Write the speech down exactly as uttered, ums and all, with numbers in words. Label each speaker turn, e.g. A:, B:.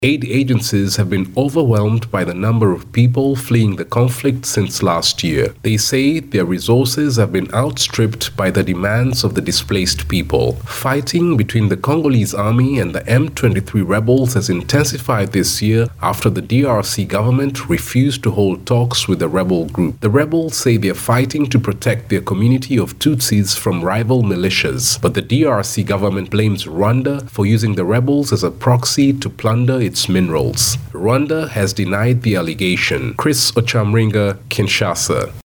A: Aid agencies have been overwhelmed by the number of people fleeing the conflict since last year. They say their resources have been outstripped by the demands of the displaced people. Fighting between the Congolese army and the M twenty-three rebels has intensified this year after the D R C government refused to hold talks with the rebel group. The rebels say they are fighting to protect their community of Tutsis from rival militias, but the D R C government blames Rwanda for using the rebels as a proxy to plunder its its minerals. Rwanda has denied the allegation. Chris Ochamringa, Kinshasa.